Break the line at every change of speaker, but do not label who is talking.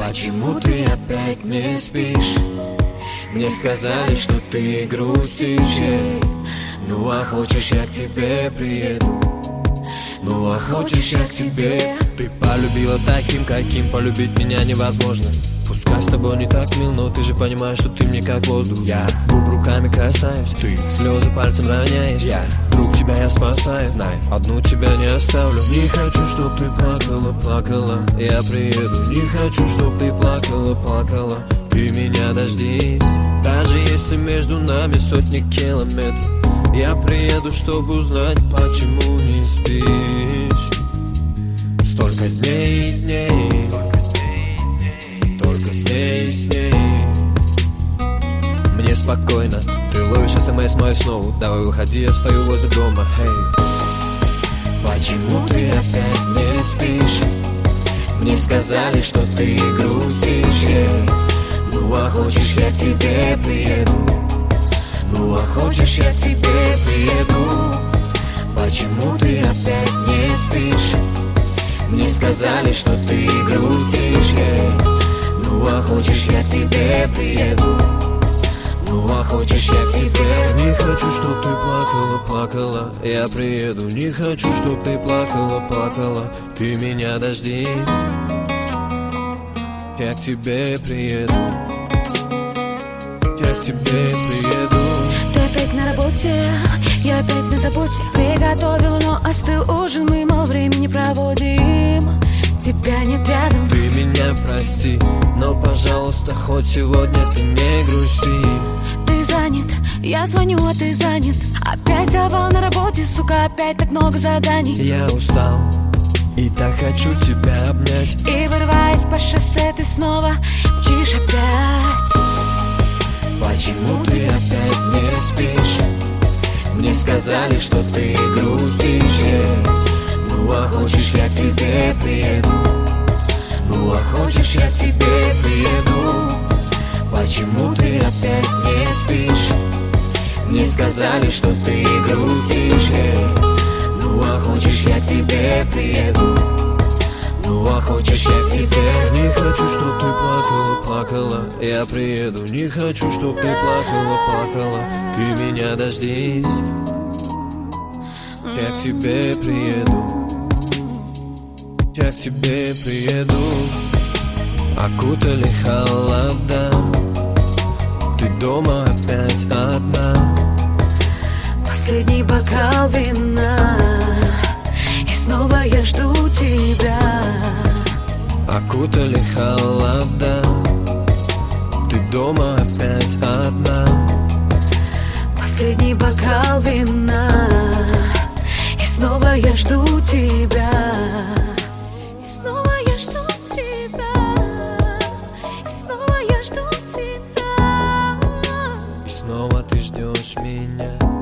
Почему ты опять не спишь? Мне сказали, что ты грустишь, ну а хочешь, я к тебе приеду. Ну а хочешь, я к тебе.
Ты полюбила таким, каким полюбить меня невозможно. Пускай с тобой не так мил, но ты же понимаешь, что ты мне как воздух. Я губ руками касаюсь, ты слезы пальцем роняешь. Я друг, тебя я спасаю, знай, одну тебя не оставлю. Не хочу, чтоб ты плакала, плакала, я приеду. Не хочу, чтоб ты плакала, плакала, ты меня дождись. Даже если между нами сотни километров, я приеду, чтобы узнать, почему не спишь. Столько дней и дней, только с ней. Мне спокойно, ты ловишь смс мою снова. Давай выходи, я стою возле дома, hey.
Почему ты опять не спишь? Мне сказали, что ты грустишь, ну а хочешь, я к тебе приеду. Ну а хочешь, я к тебе приеду. Почему ты опять не спишь? Мне сказали, что ты грустишь, ну а хочешь, я к тебе приеду. Ну а хочешь, я к тебе.
Не хочу, чтоб ты плакала, плакала, я приеду. Не хочу, чтоб ты плакала, плакала, ты меня дождись. Я к тебе приеду. Я к тебе приеду.
Ты опять на работе, я опять на заботе. Приготовила, но остыл ужин, мы мало времени проводим. Тебя нет рядом.
Ты меня прости, но, пожалуйста, хоть сегодня ты не грусти.
Ты занят, я звоню, а ты занят. Опять завал на работе, сука, опять так много заданий.
Я устал и так хочу тебя обнять.
И вырываясь по шоссе, ты снова мчишь опять.
Почему ты опять не спишь? Мне сказали, что ты грустишь, ну а хочешь, я к тебе приеду. Ну а хочешь, я к тебе приеду. Почему ты опять не спишь? Мне сказали, что ты грустишь, ну а хочешь, я к тебе приеду. Ну а хочешь, я к тебе.
Не хочу, чтоб ты плакала, плакала, я приеду. Не хочу, чтоб ты плакала, плакала, ты меня дождись. Я к тебе приеду. Я к тебе приеду. Окутали холода, ты дома опять одна.
Последний бокал вина, и снова я жду тебя.
Окутали холода, ты дома опять одна.
Последний бокал вина, и снова я жду тебя. И снова я жду тебя. И снова я жду тебя.
И снова ты ждешь меня.